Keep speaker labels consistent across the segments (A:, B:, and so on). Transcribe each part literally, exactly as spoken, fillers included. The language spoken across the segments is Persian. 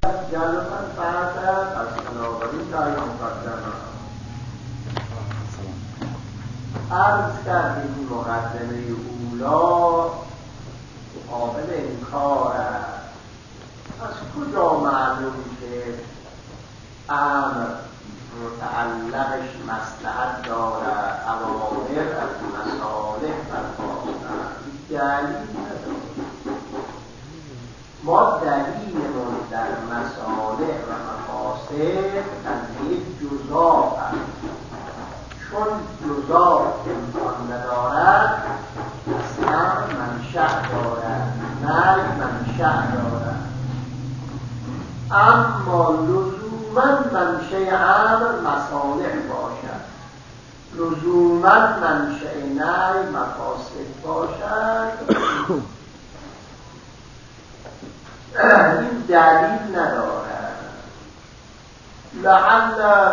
A: جلوتن فرزد از بنابراین دایی مقدمه عرض کردیم مقدمه اولا قابل انکار است. از کجا معلوم که امر متعلقش مصلحت دارد اوامر از مصالح برخواستند؟ دلیل ندارد. ما دلیلمون در مصالح و مفاسد از یک جزا است. چون جزا امکان ندارد اصلا منشأ دارد، نه منشأ دارد. اما لزوما منشأ امر مصالح باشد، لزوما منشأ نهی مفاسد باشد. این دلیل ندارد. لعل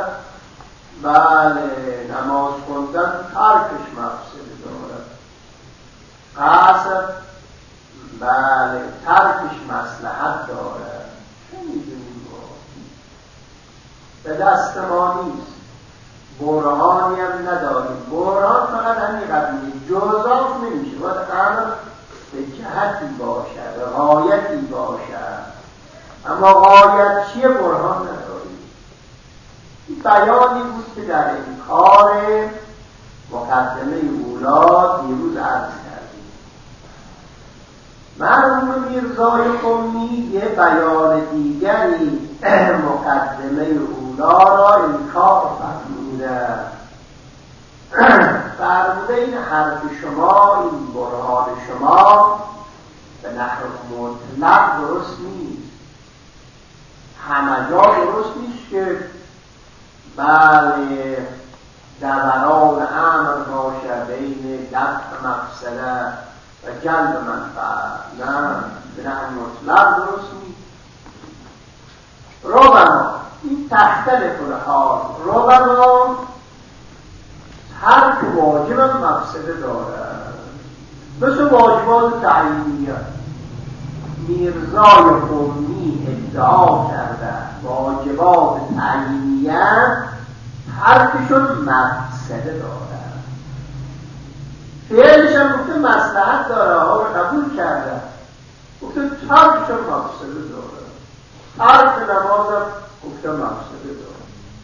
A: بله نماز خوندن ترکش مفسده دارد، قصد بله ترکش مصلحت دارد. چه میدونیم ما؟ به دست ما نیست، برهانی هم نداریم. برهان فقط همین قبیله جزاف نمیشه، باید امر به جهتی باشد، به غایتی باشد. اما غایت چیه؟ برهان نداریم. بیانی بود که در این کار مقدمه اولا دیروز عرض کردیم. مرحوم میرزای قمی یه بیان دیگری مقدمه اولا را انکار فرموده. فرموده این حرف شما، این برهان شما به نحو مطلق درست نیست. همه جا درست نیست که بله دوران امر باشه بین دفع مفسده و جلب منفعت. نه، به نحو مطلق درست نیست. ربما این تختلف الحال، ربما ترک واجب هم مفسده دارد، مثل واجبات تعیینیه. میرزای قمی ادعا کرده واجبات تعیینیه ترکشون مفسده دارد. فعلش هم گفته مصلحت داره، ها رو قبول کرده، گفته ترکشون مفسده داره. ترک نماز هم گفته مفسده داره.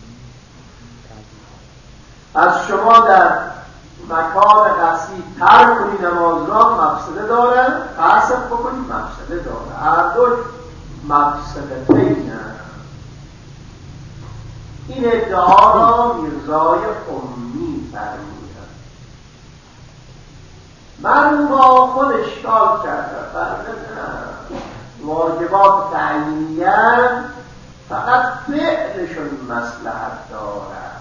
A: از شما در مکان قصدی ترک کنی نماز را مفسده داره، قصد بکنی مفسده داره. هر دو مفسده تینه. این ادعا را میرزای قمی فرمودن. من با خود اشکال کرده فرمودن واجبات تعیینیه فقط فعلشون مصلحت دارد،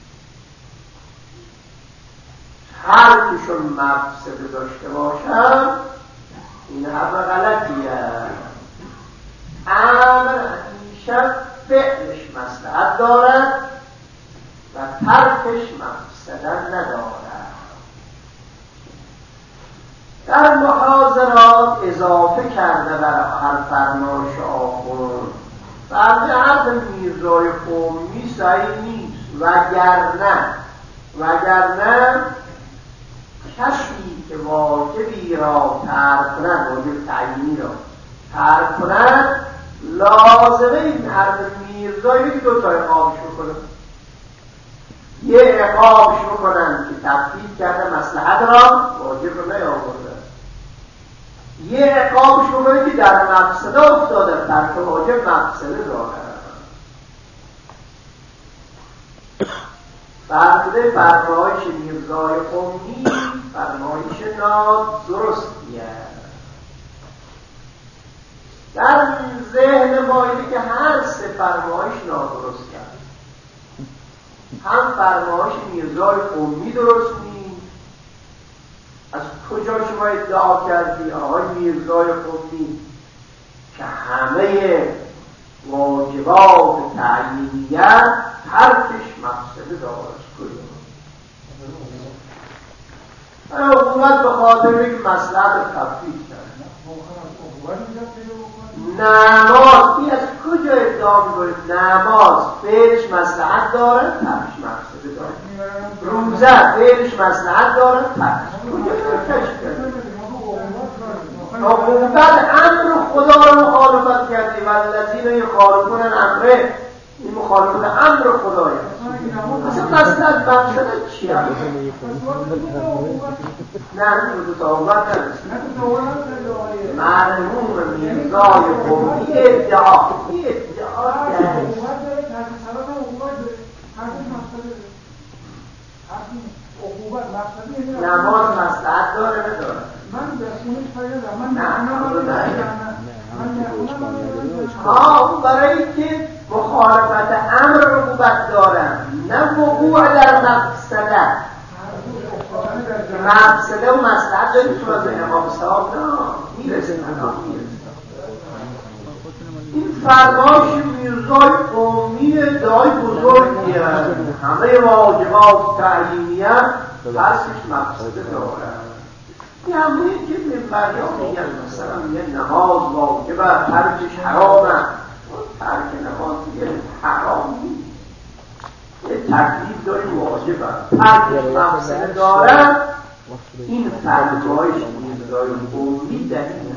A: ترکشون مفسده داشته باشن. این حرف غلطیه. امر همیشه فعلش مصلحت دارد و ترکش مفسده ندارد. در محاضرات اضافه کرده بر هر فرمایش آخر فرض حرف میرزای قمی صحیح نیست. وگرنه وگرنه کسی که واجبی را ترک کند، واجب تعیینی را ترک کند، لازمه این حرف میرزایی که دو تا اقامش بکنه. یه اقامش بکنن که تفکیک کرده مصلحت را، واجب رو نیاورده. یه اقامش بکنه که در مفسده افتاده، ترک واجب مفسده داره. فرموده فرمایش میرزای قمی فرمایش نادرستیه. در ذهن ما اینه که هر سه فرمایش نادرست کرد. هم فرمایش میرزای قمی درست نیست. از کجا شما ادعا کردی آقای میرزای قمی که همه واجبات تعیینیه ترکش مفسده دارد؟ کجا؟ حکومت به خاطر یک مصلحت رو تفکیک کرد. نماز این از کجا کنید نماز فعلش مصلحت داره ترکش مفسده داره، روزه فعلش مصلحت داره ترکش بعد امر خدا رو مخالفت کردی والذین یخالفون امره، این مخالفت امر خدایی اصلا مصلحت مفسده چیه؟ نه این دو تا اومد نرسید مرموم میرزای قومی ادعا ادعا نماز مصلحت داره نداره؟
B: من بخونش پیدا من
A: ها اون برای که مخالفت امر رقوبت دارن، نه وقوع در مفسده. مفسده و مصلحت داریم تو از امام صاحب نه میرسیم این فرمایش میرزای قومی ادعای بزرگی هست، همه واجبات تعیینی هم پسش مفسده دارن. این همونی که منبری ها میگن مثلا میگن نماز واجبه ترکش حرامه، ترک نماز دیگه حرام نیست، یه تکلیف داریم واجبه ترکش مفسده داره. این فرمایش میرزای قومی در این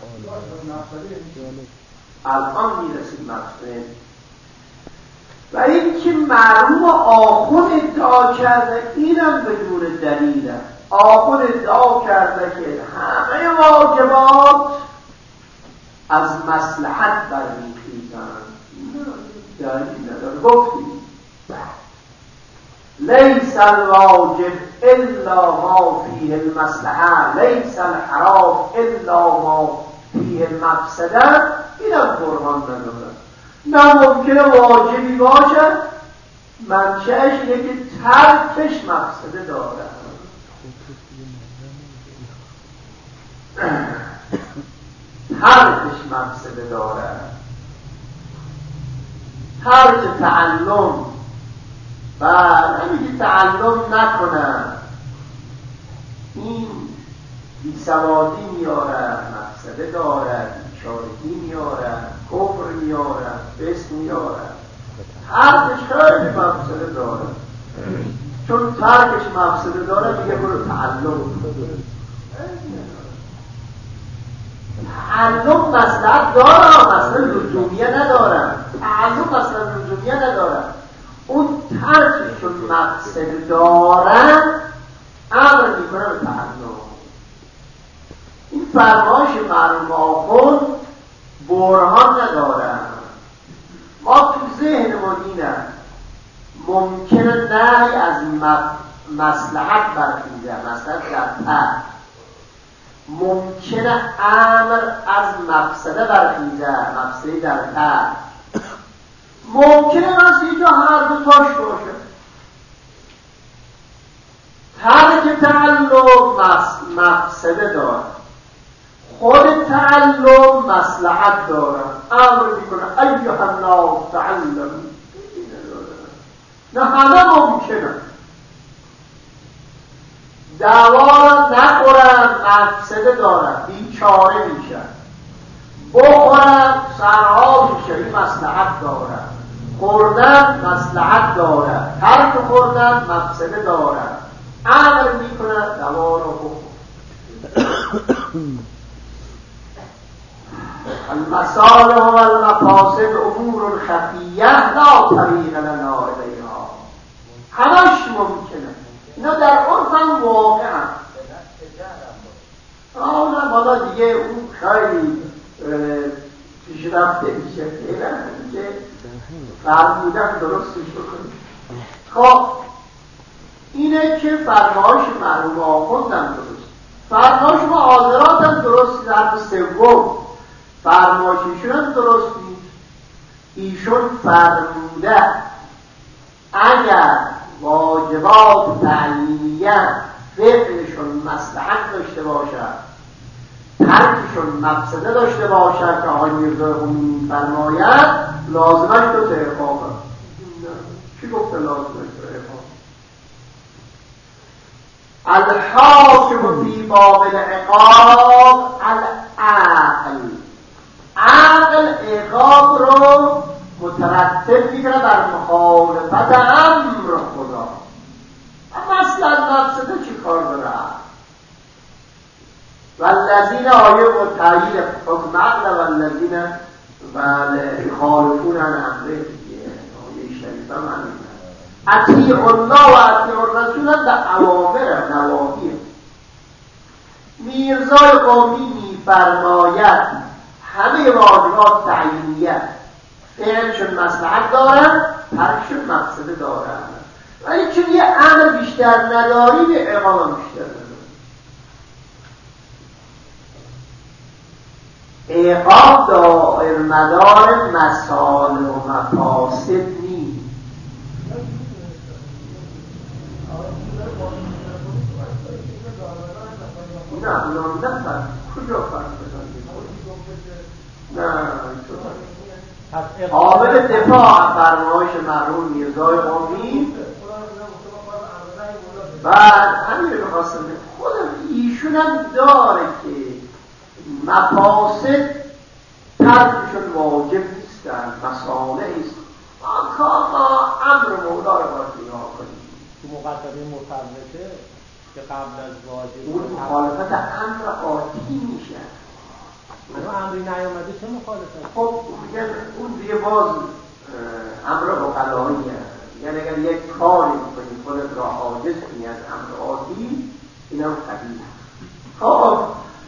A: الان میرسید مفسده و این که مرحوم آخون ادعا کرده اینم بدون دلیل است. آخون ادعا کرده که همه واجبات از مصلحت برمیخیزند، دلیل نداره. گفتیم لیس الواجب الا ما فیه المصلحه لیس الحرام الا ما فیه المفسده، اینم برهان نداره. نه ممکنه واجبی باشد منشأش اینه که ترکش مفسده داره. ترکش مفسده داره، ترک تعلم و نمیگه تعلم نکنن، این بیسوادی میاره، مفسده داره، بیچارگی میاره، کفر میاره، فسق میاره. ترکش خیلی مفسده داره، چون ترکش مفسده داره میگه برو تعلم. تعلم مصلحت داره، مثلا لزومیه نداره، تعلم مثلا لزومیه نداره. اون ترکش چون مفسده داره امر میکنه به تعلم. این فرمایش مرحوم آخوند برهان نداره. ما تو ذهنمون اینه ممکنه نهی از مصلحت برخیزه، مصلحت در ترک، ممکنه امر از مفسده برخیزه، مفسده در ترک، ممکنه از اینجا هر دو تاش باشه. ترک تعلم مفسده داره، خود تعلم مصلحت داره. امر میکنه ایها الناس تعلم، نه همه ممکنه دوا را نخورن مفسده دارن، بیچاره میشن، بخورن سرها میشه، این مصلحت دارن، خوردن مصلحت دارن، ترک خوردن مفسده دارن. امر میکنن دوا را بخور. المصالح و المفاسد امور خفیه لا طریق لنا الیها. همش ممکنه، اینا در عرف هم واقع هم. آه نه بالا دیگه اون خیلی پیش رفته میشه که فرمودن درستش بکنید. خب اینه که فرمایش مرحوم آخوند هم درست، فرمایش معاذرات هم درست، در سوم فرمایش ایشون هم درست نیست. ایشون فرموده اگر واجبات تعلیمیه فعلشون مصلحت داشته باشد، ترکشون مفسده داشته باشد که آقای میرزای قومی فرماید، لازمش دو تا اقامه. چی گفته لازمش دو اقامه؟ الحاکم فی باب العقاب العقل. عقل عقاب رو مترتب میکنه بر مخالفت امر خدا. اما اصلا مفسده چی کار داره؟ والذین آیه و تایید حکم عقل والذین خالفون عن امره دیگه آیه شریفه هم همینه. اطیع الله و اطیع الرسول هم در اوامر نواهی. میرزای قومی میفرماید همه واجبات تعیینیه، فعلشون مصلحت دارن، ترکشون مفسده دارن، ولی چون یه امر بیشتر نداری به اقامه بیشتر نداری. اقام دائر مدار مصالح و مفاسد نیست. نه اونم نه فرق کجا فرق بزنید؟ نه قابل دفاع فرمایش مرحوم میرزای قومی. بعد همین رو خواستم خود ایشون هم داره که مفاسد ترکشون واجب نیستن، مصالح است. ما امر مولا رو باید نگاه کنیم.
C: تو مقدمه مفرطه که قبل از واجب
A: اون مخالفت امر آتی میشه.
C: اما امری نیامده چه مخالفت؟
A: خب اون دیگه باز امر عقلاییه. یعنی اگر یک کاری میکنی خودت را عاجز کنی از امر آتی، اینم قبیله. خب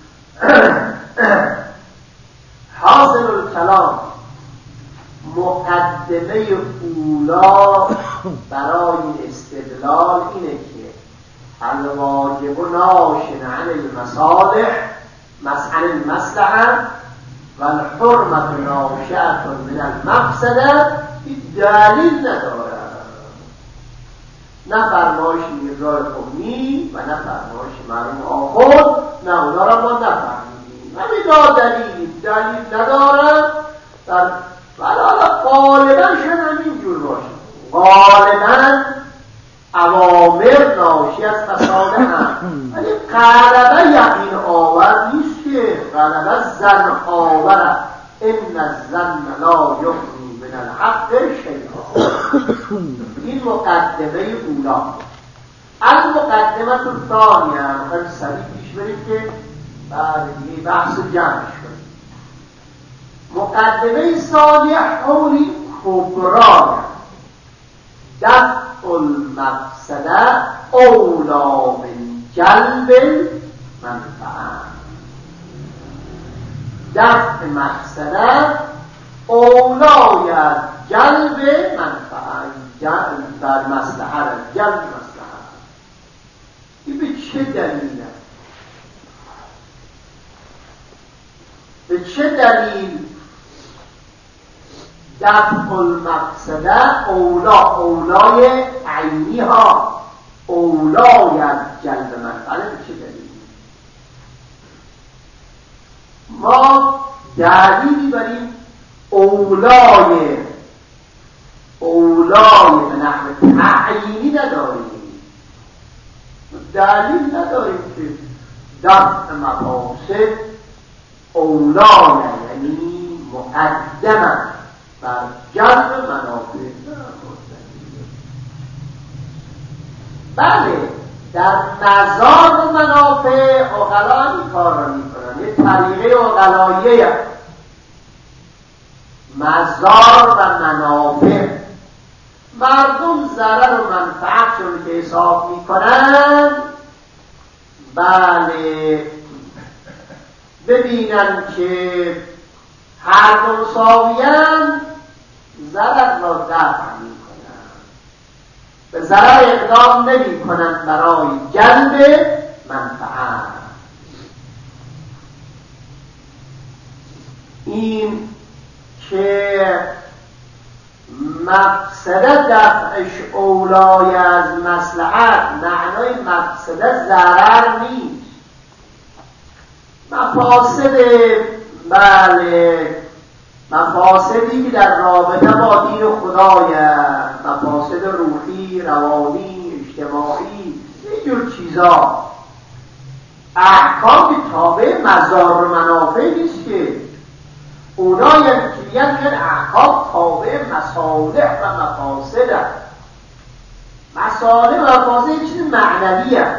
A: حاصل الکلام مقدمه اولا برای استدلال اینه که الواجب ناشن عن المصالح مسعن المصلحه و الحرمت ناشئة من المفسده دلیل نداره. نه فرمایش میرزای قومی و نه فرمایش مرحوم آخوند، نه اونا را ما نفهمیدیم. همین دلیل دلیل ندارن در ولی غالبا شد همین جور باشه. غالبا اوامر ناشی از فساد هم، ولی غالبا یقین آور نیست که غالبا زن آور ان الظن لا یغنی من الحق شیئا. این مقدمه اولا. المقدمه الثانیه میخوایم سریع پیش بریم که بعد دیگه بحث جمعش کنیم. مقدمه ثانیه حولی کبرا دفع المفسده اولا من جلب المنفعه. دفع مفسده اولای از جلب منفعه، جلب در مصلحه، جلب مصلحه. این به چه دلیله؟ به چه دلیل دفع المفسده اولا اولای عینی ها اولای از جلب منفعه؟ به چه دلیل؟ ما دلیلی بریم اولای اولای به نحو تعیینی نداریم. دلیل نداریم که دفع مفاسد اولای یعنی مقدمه بر جلب منافع. بله در مزار منافع عقلا این کار را میکنن. یه طریقه عقلاییه مزار و منافع. مردم ضرر و منفعتشون که حساب میکنن، بله ببینن که هر دو مساویان ضرر را دفع میکنن، به ضرر اقدام نمی کنن برای جلب منفعت. این که مفسده دفعش اولای از مصلحت، معنای مفسده ضرر نیست. مفاسد بله مفاسدی که در رابطه با دین خدای، مفاسد روحی، روانی، اجتماعی، اینجور چیزا، احکام تابع مضار و منافع نیست که اونایی که میگن احکام تابع مصالح و مفاسد. مصالح و مفاسد چیز معنوی هست.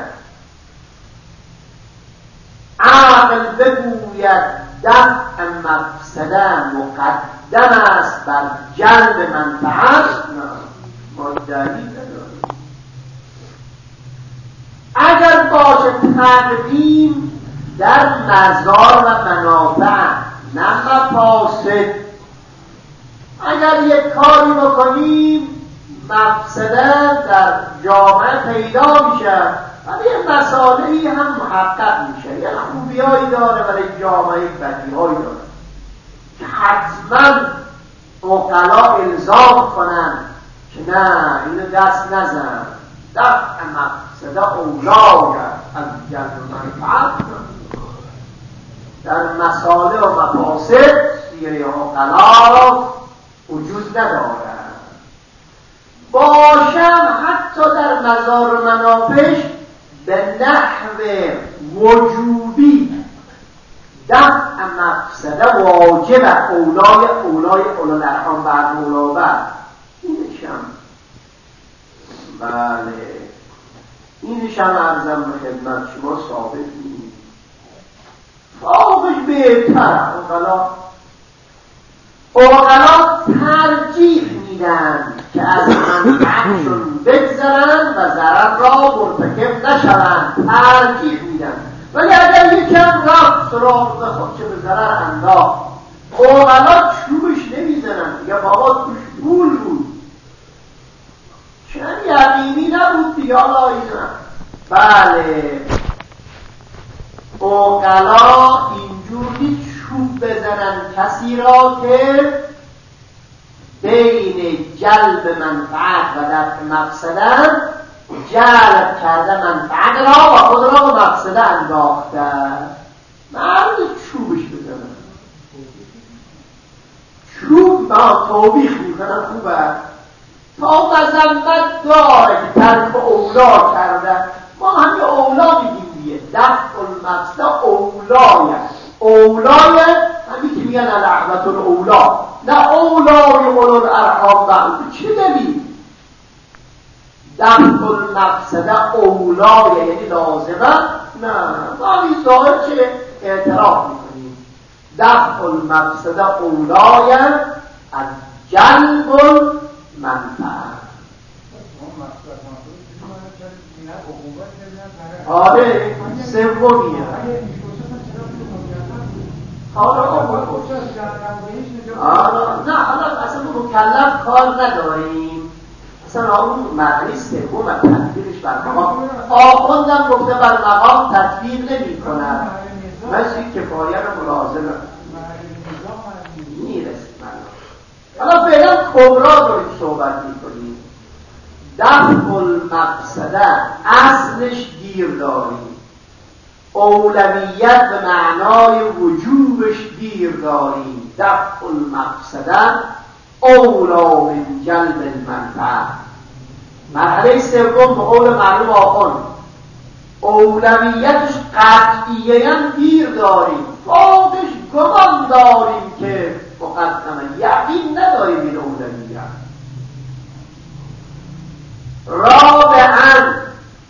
A: عقل بگوید دفع مفسده مقدم است بر جلب منفعت، نه ما دلیل نداریم. اگر باشه تقدیم در مضار و منافع نه مفاسد. اگر یک کاری بکنیم مفسده در جامعه پیدا میشه ولی یه مسائلی هم محقق میشه، یه خوبیایی داره برای جامعه بدیهایی داره که حتما عقلا الزام کنن که نه اینو دست نزن، دفع مفسده اولای از جلب منفعت. در مسائل و مفاسد سیره عقلا وجود نداره. باشم حتی در مضار و منافعش به نحو وجوبی دفع مفسده واجب اولای اولای اولای الارحام بعد اولا بعد اینشم بله اینشم عرضم به خدمت شما ثابت نیست. فاقش بهتر اوغلا اوغلا ترجیح میدن که از منفعتشون بگذرن و ضرر را مرتکب نشوند، ترجیح میدن. ولی اگر یکم رفت سراغ به خود چه به ضرر انداخت اوغلا چوبش نمیزنن، یا بابا توش پول بود چون یقینی نبود دیگه حالا ایزن. بله اوغلا اینجوری چوب بزنن کسی را که بین جلب منفعت و دفع مفسده جلب کرده منفعت را و خود را به مفسده انداخته. مرد چوبش بزنن، چوب با توبیخ میکنن خوبه تا مذمت داره که ترک اولا کرده. ما همین اولا میگیم دیگه، دفع المفسده اولای اولای همین که میگن الرحمت الاولا، نه اولای اولو الارحام بعد. چه دلیل؟ دفع المفسده اولای یعنی لازمه؟ نه ما این ظاهر چه اعتراف میکنیم دفع المفسده اولای از جلب المنفعه. آره سومیه. حالا نه حالا اصلا مکلف کار نداریم، اصلا اون معنی سوم و تطبیقش بر مقام آخوندم گفته بر مقام تطبیق نمی کند مثل کفایه رو ملازمه میرسید. حالا فعلا کبرا داریم صحبت می کنیم. دفع المفسده اصلش گیر داریم، اولویت به معنای وجوبش گیر داریم. دفع المفسده اولا من جلب المنفعه. مرحله سوم به قول معلوم آخوند اولویتش قطعیه هم گیر داریم، فوقش گمان داریم که مقدمه، یقین نداریم این اولویت. رابعاً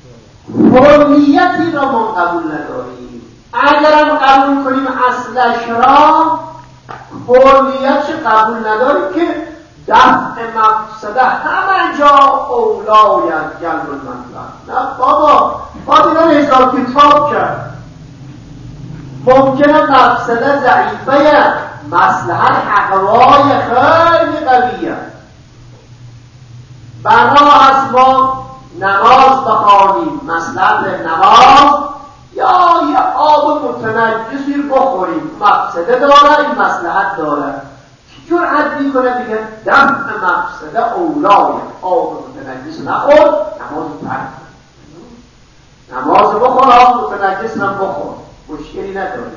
A: کلیتی را ما قبول نداریم. اگرم قبول کنیم اصلش را کلیتش قبول نداریم که دفع مفسده همه جا اولایت جلب المنفعه. نه بابا باید اینا رو حساب کتاب کرد. ممکنه مفسده ضعیفه، مصلحت حقوای خیلی قویه. بنا از ما نماز بخوانیم، مصلحت نماز، یا یه آب متنجسی رو بخوریم، مفسده داره این مصلحت داره. کی جرأت میکنه بگه دفع مفسده اولای آب متنجس نخور، نماز ترک نماز بخور، آب متنجس هم بخور، مشکلی نداره.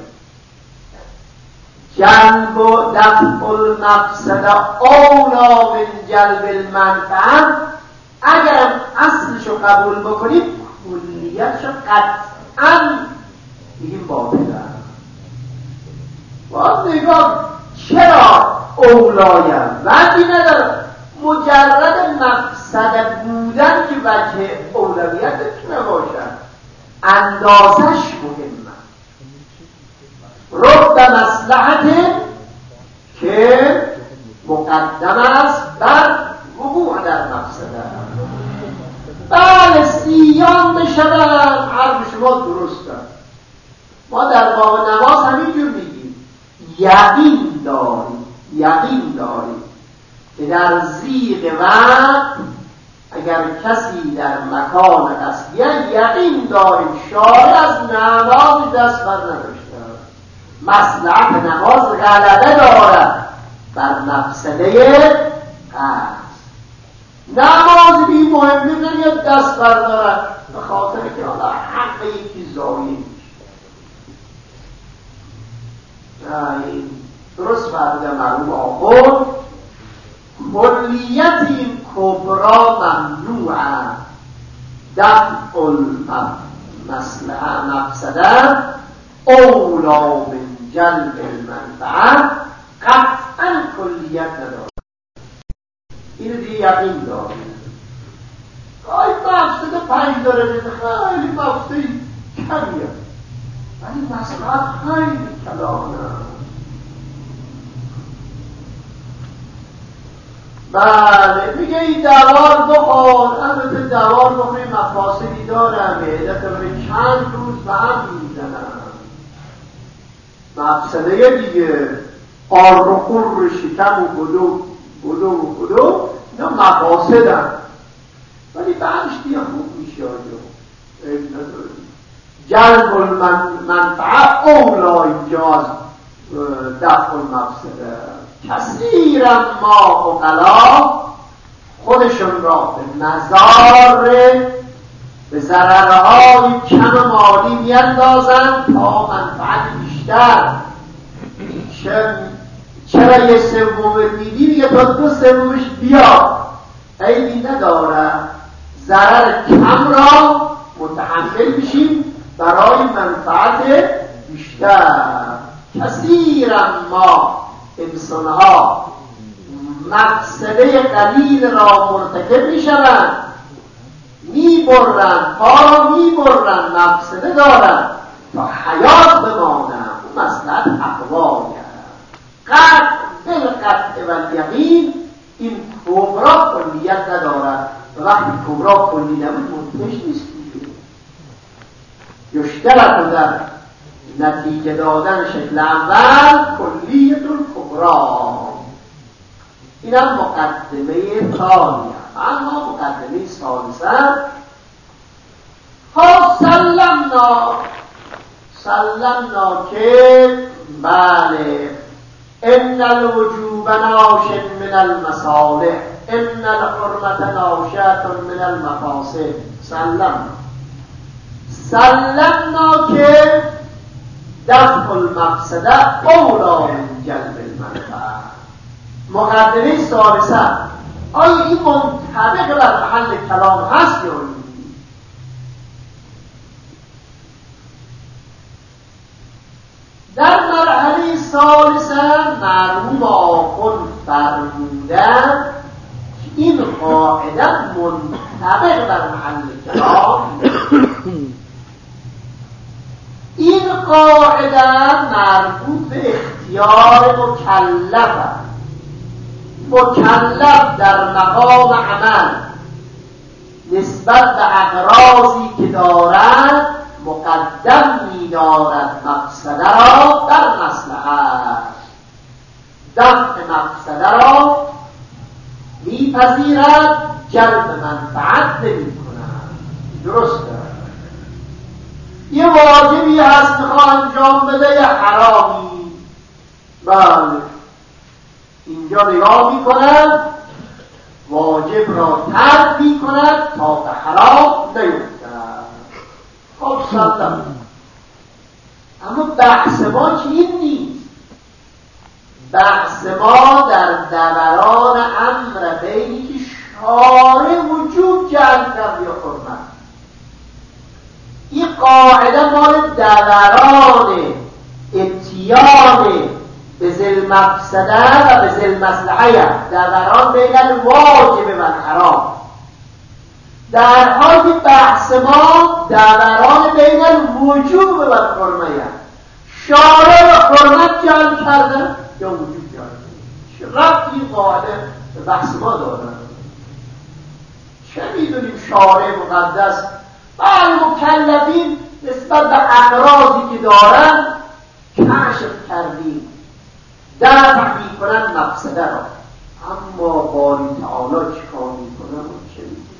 A: جلب و دفع المفسده اولا من جلب المنفعه. اگر اصلشو قبول بکنیم کلیتشو قطعاً میگیم باطله. باید نگاه چرا اولایم وقتی نداره. مجرد مقصد بودن که وجه اولویت بتونه باشد، اندازش مهمه. رب مصلحت که مقدم است بر وقوع در مقصده. بله سیان بشود، حرف شما درسته. ما در باب نماز همینجور میگیم یقین داریم، یقین داریم که در زیغ وقت اگر کسی در مکان قصدیه یقین داریم شارع از نماز دست بر نداشته، مصلحت نماز غلبه دارد بر مقصده قصد. نماز بی مهمه نمیاد دست بردارد به خاطر که حالا حق یکی ضایع میشه. این درست فرده معلوم آخر کلیت این کبرا ممنوعه، دفع المصلحه مقصده اولا من جلب المنفعه، قطعا کلیت نداره. اینو دیگه یقین داره. آی مقصد پنج داره خیلی مقصد کمیه ولی مصلحت خیلی کلانه. بله میگه این دوار بخور، البته دوار بخور مفاصلی دارم، معدت برای چند روز به هم میزنم. مقصده دیگه قار و قر شکم و بدو بدو و بدو اینا مفاسد هم، ولی بعدش دیگه خوب میشه. جلب المنفعه اولا اینجاز دفع المفسده. کثیرا ما عقلا خودشون را به مضار به ضررهای کم مالی میاندازند تا منفعت بیشتر. چرا یه سوم میدی میگه تا دو سومش بیا، عیبی نداره، ضرر کم را متحمل بشیم برای منفعت بیشتر. کثیرا ما انسانها مقصده قلیل را مرتکب میشوند، میبرند پا را میبرند، مقصده دارند تا حیات بمانند. اون مصلحت اقوایه. قطع بالقطع و یقین این کبرا کلیت ندارد و وقتی کبرا کلی نبود منتش نیست دیگه. یشترط در نتیجه دادن شکل اول کلیت الکبرا. اینم مقدمه ثانیه. اما مقدمه ثالثه ها سلمنا سلمنا که بله ان الوجوب ناش من المصالح، ان الحرمة ناشئة من المفاسد. سلمنا سلمنا که دفع المقصده اولا من جلب المنفعه. مقدمه ثالثه آیا این منطبق بر محل کلام هست یا نه؟ در مرحله ثالثه مرحوم آخوند فرمودند این قاعده منطبق بر محل کلام. این قاعده مربوط به اختیار مکلف است. مکلف در مقام عمل نسبت به اغراضی که دارد مقدم می‌دارد مقصده را در مصلحت، دفع مقصده را میپذیرد، جلب منفعت نمی‌کند. درسته؟ یه واجبی هست میخواه انجام بده یه حرامی، بله اینجا نگاه میکند واجب را ترک میکند تا به حرام نیفتد. خب سلام. اما بحث ما که این نیست. بحث ما در دوران امر بینی که شارع وجوب جعل کرد یا حرمت. این قاعده مال دوران اتیان به ذی ذل مفسده و به ذل مصلحه دوران بین الواجب و الحرام. در حال بحث ما دوران بین الوجوب و الحرمه. شارع حرمت جعل کرده یا وجوب جعل کرده؟ چه ربطی قاعده به بحث ما دارن؟ چه میدونیم شارع مقدس بله مکلفین نسبت به اغراضی که دارن کشف کردیم دفع میکنن مفسده را، اما باری تعالی چیکار میکنن و چه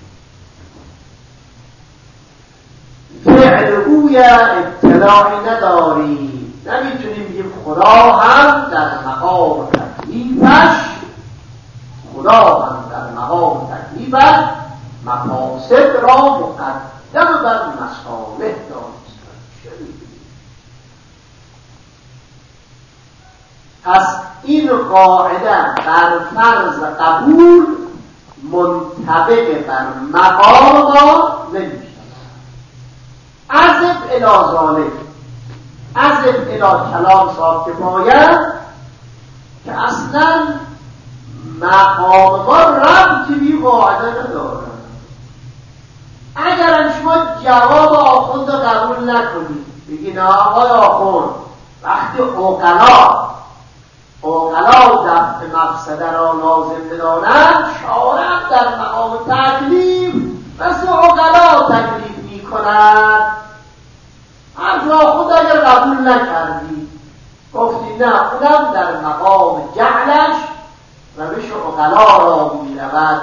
A: میکنن؟ فعل اوی اطلاعی نداری، نمیتونیم بگیم خدا هم در مقام تکلیفش خدا هم در مقام تکلیفش مفاسد را مقدم بر مصالح دانستن. چه میدونیم؟ پس این قاعده بر فرض قبول منطبق بر مقام ما نمیشه. عزب الی ذالک، عزب الی کلام صاحب کفایه که اصلا مقام ما ربطی بی قاعده نداره. اگر شما جواب آخوند رو قبول نکنید، بگید آقای آخوند وقتی عقلا عقلا دفع مفسده را لازم بدانند، شارع در مقام تکلیف مثل عقلا تکلیف می کند. از آخوند اگر قبول نکردید گفتید نه اونم در مقام جعلش روش عقلا را می رود.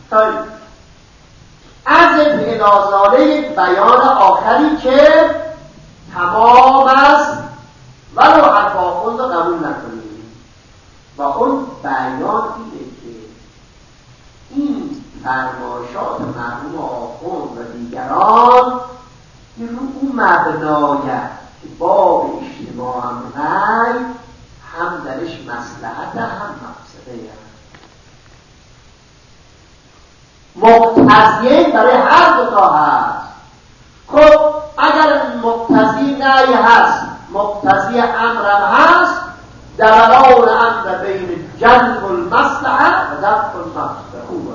A: از انازاله بیان آخری که تمام است ولو حرف آخوند را قبول نکنید و اون بیان اینه که این فرمایشات مرحوم آخوند و دیگران این رو اون مبنایه که باب اجتماع هم رای هم درش مصلحت هم مفسده هست. مقتضیه برای هر دو تا هست. خب اگر مقتضی نهی هست مقتضی امرم هست، دوران امر بین جلب المصلحه و دفع المفسده خوبه.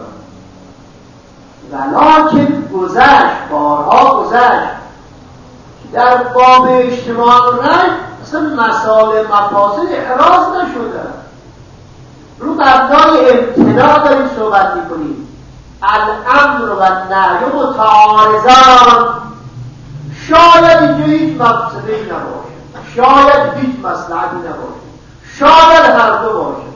A: ولیکن گذشت بارها گذشت در باب اجتماع رای اصلا مسائل مفاسد احراز نشده. رو مبنای امتناع داریم صحبت میکنیم. الامر و نهی متعارضان، شاید اینجا هیچ مفسده‌ای نباشه، شاید هیچ مصلحتی نباشه، شاید هر دو باشه.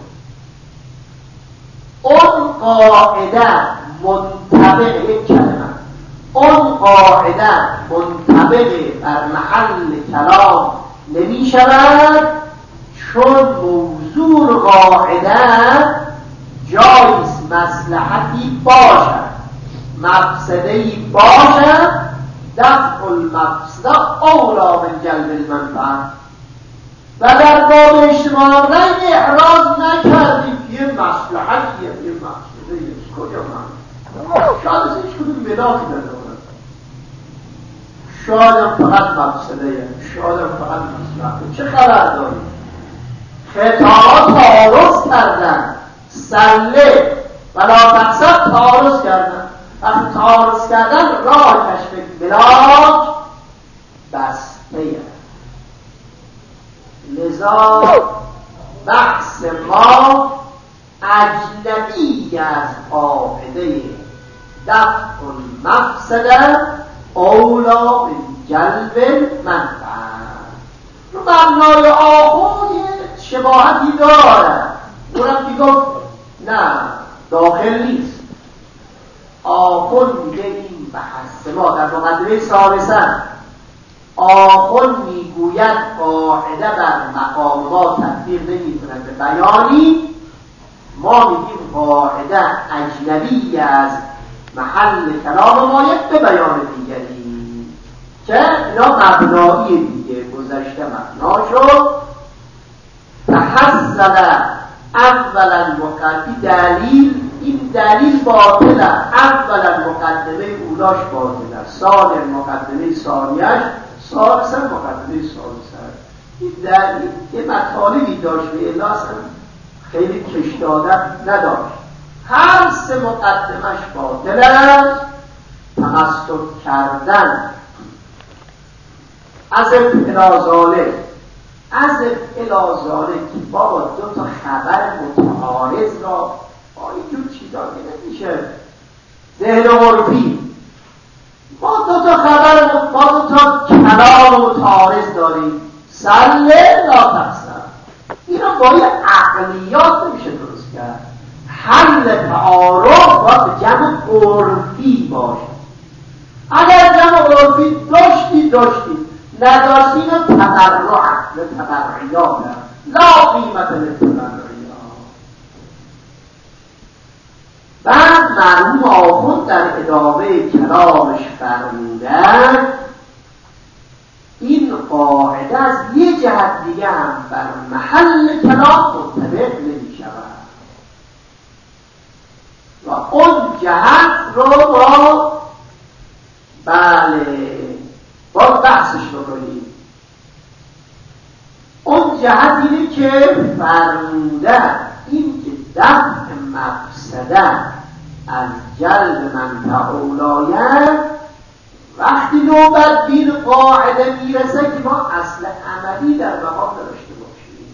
A: اون قاعده منطبق یک کلمه اون قاعده منطبق بر محل کلام نمی شود، چون موضوع قاعده جایز مصلحتی باشد مفسده‌ای باشد، دفع المفسده اولی من جلب المنفعه. و در باب اجتماع رنگ احراز نکردیم یه مصلحتیه یه مفسده‌ای کجا من شاید از هیچ کدوم ملاکی ندارد، شاید هم فقط مفسده‌ایه، شاید هم فقط مصلحته. چه خبر داریم؟ خطابات تعارض کردن، سله ولا تقصد تعارض کردن. وقتی تعارض کردن راه کشف بلاک بسته. لذا بحث ما اجنبی از قاعده دفع المفسده اولا من جلب المنفعه. رو مبنای آخوند شباهتی داره، اونم که گفت نه داخل نیست. آخوند میگه این بحث ما در مقدمه ثالثه آخوند میگوید قاعده بر مقام ما تطبیق نمیتونن به بیانی، ما میگیم قاعده اجنبی از محل کلام ما یک به بیان دیگری که اینا مبنایی دیگه گذشته مبنا شد. تحصل اولا مقدمه دلیل، این دلیل باطله، اولا مقدمه اولاش باطله، ثانی مقدمه ثانیش، ثالثا مقدمه ثالثه. این در یه مطالبی داشت و الا اصلا خیلی کش دادن نداشت. هر سه مقدمش باطل است. تمسک کردن از الازاله از الازاله که بابا دو تا خبر متعارض را با اینجور چیزا نمیشه ذهن عرفی. ما دو تا خبر ما دو تا کلام متعارض داریم. سله لا تقسم. این را با یه عقلیات نمیشه درست کرد. حل تعارض باید جمع عرفی باشه. اگر جمع عرفی داشتی داشتی نداشتی رو تبرعت لتبرعیات لا قیمت لتبرعیات. بعد مرحوم آخوند در ادامه کلامش فرمودن این قاعده از یه جهت دیگه هم بر محل کلام مطبق نمی شود و اون جهت رو با بله با بحثش بکنیم. اون جهت اینه که فرمودن این که دفع مفسده از جلب منفعه اولاید وقتی نوبت دین قاعده میرسه که ما اصل عملی در مقام داشته باشیم.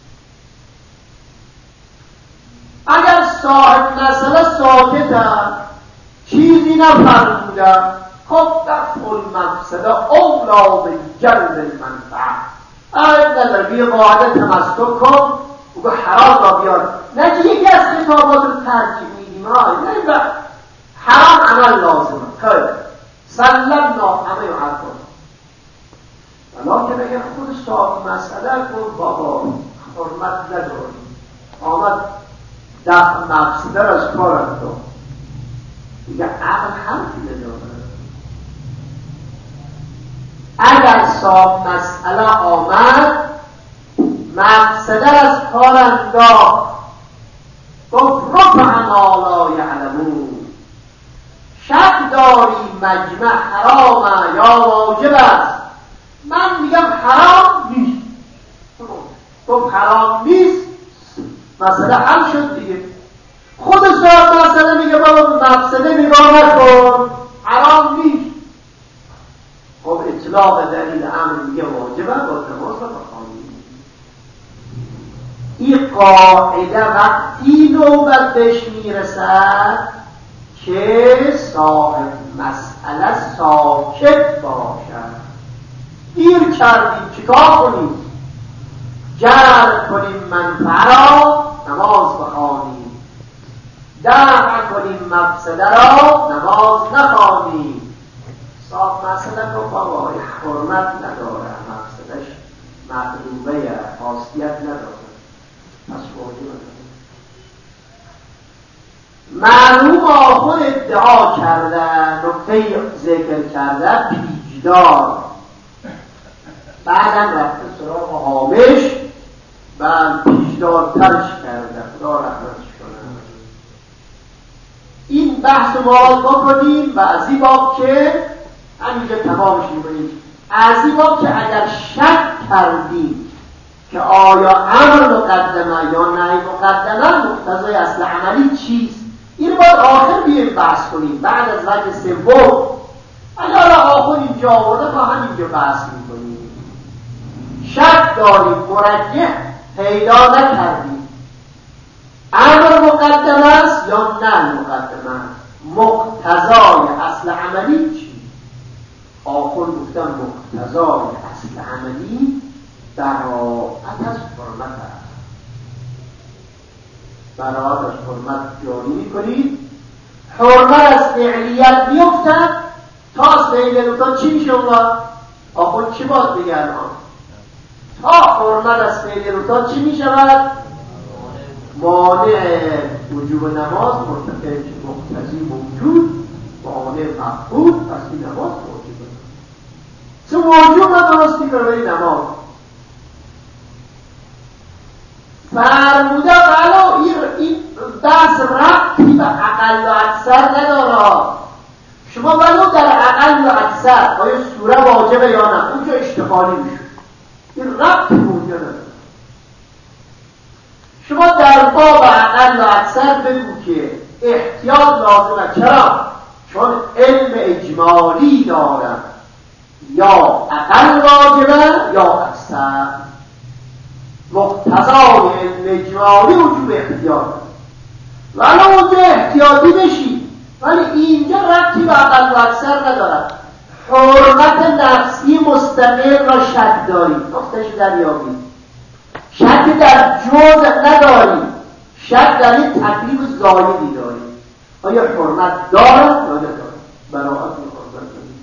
A: اگر صاحب مسئله ساکتم چیزی نفرمودم خب دفع المفسده اولا به جلب المنفعه. آید نداره بیه قاعده تمسک کن بگو حرام را بیار نه که یکی از خطابات رو ترجیح میدیم آی نه حرام عمل لازمه خیلی سلمنا همه و حرفا ولیکن اگر خود صاحب مسئله کن بابا حرمت نداریم آمد دفع مفسده را از کار انداخت دیگه عقل حرفی نداره. اگر صاحب مسئله آمد مفسده از کار انداخت گفت رفع ما لا یعلمون شک داری مجمع حرامه یا واجب است من میگم حرام نیست گفت حرام نیست مسئله حل شد دیگه. خود صاحب مسئله میگه بابا مفسده نگاه نکن حرام نیست خب اطلاق دلیل امر میگه واجبه با نماز و بخوانی. این قاعده وقتی نوبت بهش میرسد که صاحب مسئله ساکت باشد. دیر کردیم چیکار کنیم؟ جلب کنیم منفعه را نماز بخوانیم دفع کنیم مفسده را نماز نخوانیم. صاحب مسئله رو بابا حرمت نداره مفسدش مطلوبه خاصیت نداره پس واجب نداره. معلوم آخر ادعا کردن نکته ذکر کردن پیجدار بعدم رفته سراغ حامش و پیجدار ترش کرده خدا رحمتش کنه. این بحث ما بکنیم و از این باب که همینجا تمامش می‌کنیم از این باب که اگر شک کردیم که آیا امر مقدمه یا نهی مقدمه مقتضای اصل عملی چیست این باید آخر بیایم بحث کنیم بعد از وجه سوم. اگر آخر اینجا آورده تا همینجا بحث میکنیم. شک داریم مرجح پیدا نکردیم امر مقدم است یا نه مقدم است مقتضای اصل عملی چی؟ آخر گفتم مقتضای اصل عملی براءت از حرمت است. براءت از حرمت جاری میکنید حرمت از فعلیت بیفتد تا از فعلیت تا چی میشه اونگاه؟ آخر چی باید بگرد آن؟ تا حرمت از فعلیت تا چی میشود؟ مانع وجوب نماز مرتفع مقتضی موجود مانع مفقود پس این نماز واجب است. چه واجب ندارستی برای نماز فرموده ولو این بحث ربطی به اقل و اکثر نداره. شما ولو در اقل و اکثر آیا سوره واجبه یا نه اونجا اشتغالی میشه این ربطی اونجا نداره. شما در باب اقل و اکثر بگو که احتیاط لازمه. چرا؟ چون علم اجمالی دارم، یا اقل واجبه یا اکثر. مقتضای علم اجمالی وجوب احتیاط، ولی اونجا احتیاطی بشی، ولی اینجا ربطی به اقل و اکثر ندارد. حرمت نفسی مستقل را شک داری، نقطهش دریابی. شک در جزء نداری، شک در این تکلیف زایدی داری. آیا حرمت دارد یا ندارد؟ براعت حرمت داری.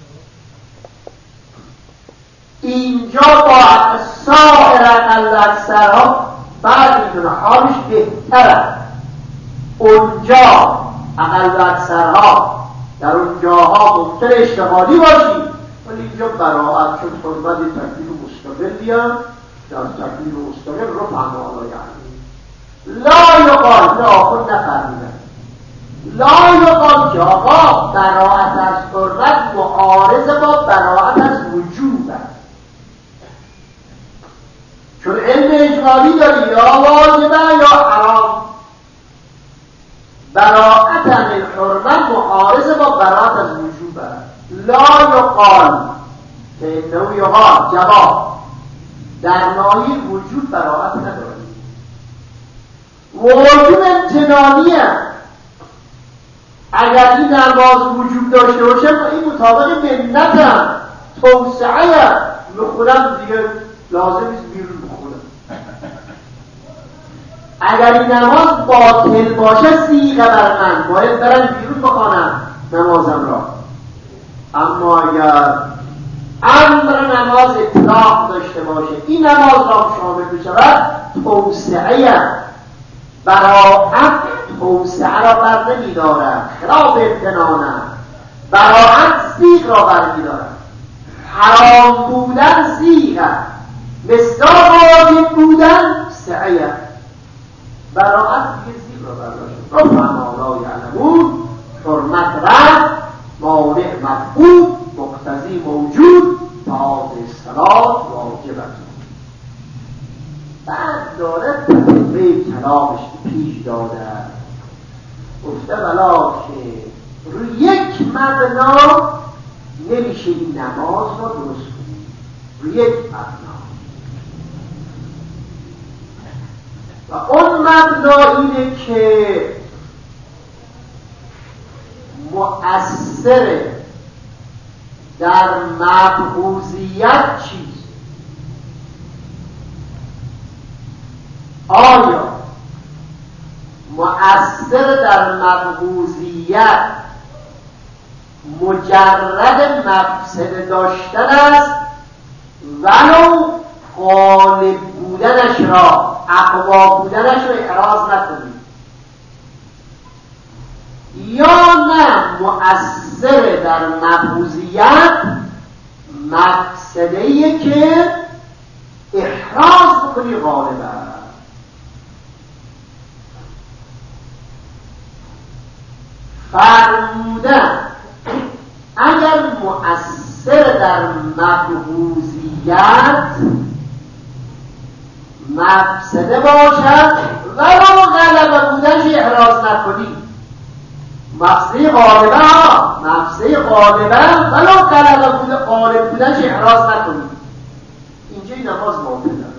A: اینجا با سایر اقل اکثرها بعد میدونه حالش بهتره. اونجا اقل اکثرها در اونجاها ممکن اشتغالی باشی، ولی اینجا براعت شد. حرمت تکلیف مستقلی هم در تکلیف مستقل رو فهمالا یعنی لا یقال، لا خود نفرمیدن، لا یقال که آقا براعت از حرمت معارض با براعت از وجوب است. چون علم اجمالی داری یا واجبه یا حرام. براعت از حرمت معارض با براعت از وجوب است. لا یقال که انه یقال جواب در ناحیه وجود براعت نداری. وجود امتنانی است. اگر این نماز وجود داشته باشه این مطابق منت هم توسعه هم بخونم دیگه لازم نیست بیرون بخونم. اگر این نماز باطل باشه سیغه بر من باید برم بیرون بخونم نمازم را. اما اگر امر نماز اطلاق داشته باشه این نماز را شامل بشود توسعه براعت توسعه را بر نمی دارد، خلاف امتنانه. براعت سیغ را بر می دارد. حرام بودن سیغه، مصداق واجب بودن سعیه. براعت دیگه سیغ را برداشت. رفعنا لا یعلمون. حرمت رفت، مانع مفقود، مقتضی موجود، تاز صلات واجبت. بعد داره تطبیق کلامش پیش داده گفته ولا که روی یک مبنا نمیشه این نماز را درست کنید. روی یک مبنا، و اون مبنا اینه که مؤثر در مبعوضیت چیست. آیا مؤثر در مبعوضیت مجرد مفسده داشتن است ولو غالب بودنش را اقوا بودنش را اعراض نکنید، یا نه مؤثر در مبعوضیت مفسده‌ایه که احراز بکنی غالبه. فرمودن اگر مؤثر در مبعوضیت مفسده باشد ولو غلبه بودنش احراز نکنی. مفسده غالبه ها مفسده غالبه ولو غلبه بوده غالب بودنش احراز نکنی. اینجا این نماز باطل دارد.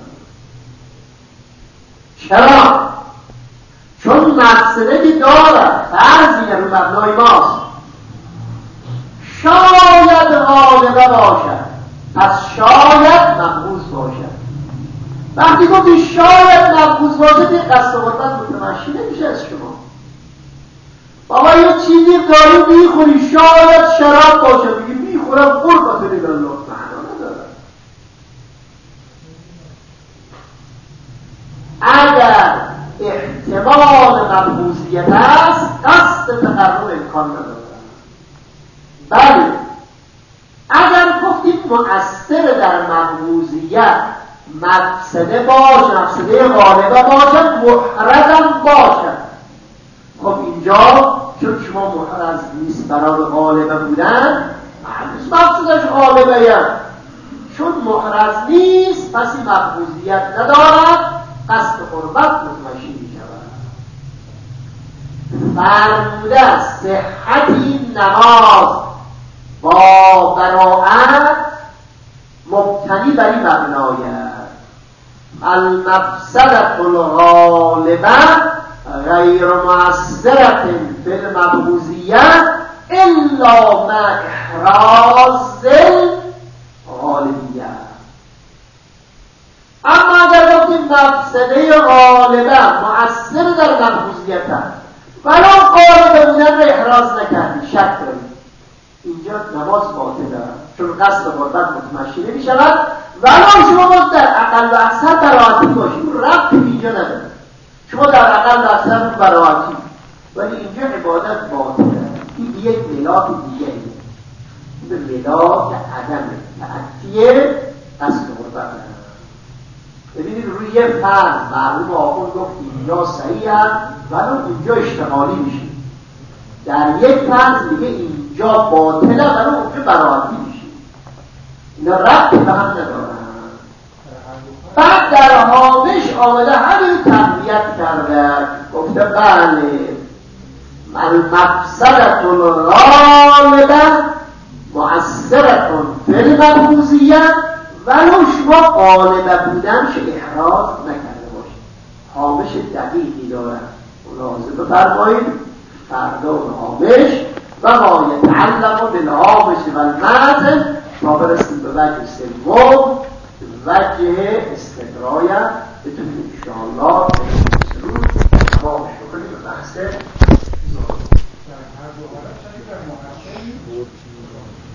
A: چرا؟ چون مفسده که دارد فرضی رو مبنای ماست، شاید غالبه باشد، پس شاید مبعوض باشد. وقتی گفتی شاید مبعوض باشد این قصد و قدرت متمشی نمیشه از شما. بابا یه چیزی داری میخوری شاید شراب باشه، بگی میخورم قربت لله، معنا نداره. اگر احتمال مبعوضیت است قصد تقرب امکان نداره. بله اگر گفتید مؤثر در مبعوضیت مفسده باشه، مفسده غالبه باشه، محرزم باشه، خب اینجا چون شما محرز نیست برای غالبه بودن، مفسدش غالبه یم چون محرز نیست پس این مقبوضیت ندارد، قصد قربت متمشی می شود. فرموده صحت این نماز با براعت مبتنی بر این مبنایه المفسدة الغالبه غیر مؤثرة فی المبغوضیه الا مع احراز الغالبیه. اما اگر گفتیم مفسده غالبه مؤثر در مبغوضیت هست ولو غالبه بودن را احراز نکردی، شک داریم، اینجا نماز باطله، چون قصد قربت متمشی نمی شود. ولو شما در اقل و اکثر براعتی باشید، اون ربط اینجا نداره، شما در اقل و اکثر براعتی، ولی اینجا عبادت باطله. این یک ملاک دیگه، این به ملاک عدم تعطیه قصد قربت نداره. ببینید روی یه فرض معلوم آخون گفت اینجا صحیح هست ولو اونجا اشتغالی میشه، در یک فرض میگه اینجا باطله ولو اونجا براعتی میشه. اینا ربط به هم ندارن. بعد در هامش آمده همین تقویت کرده، گفته بله المفسدة الغالبه مؤثرة فی المبغوضیه ولو شما غالبه بودن شه احراز نکرده باشید. هامش دقیقی داره، ملاحظه بفرمایید فردا و هامش و ما یتعلق بالهامش و المعزل تا برسیم به وجه سوم، وجه استقرایت بتونیم انشاءالله سرود تمام شکنیم به بحث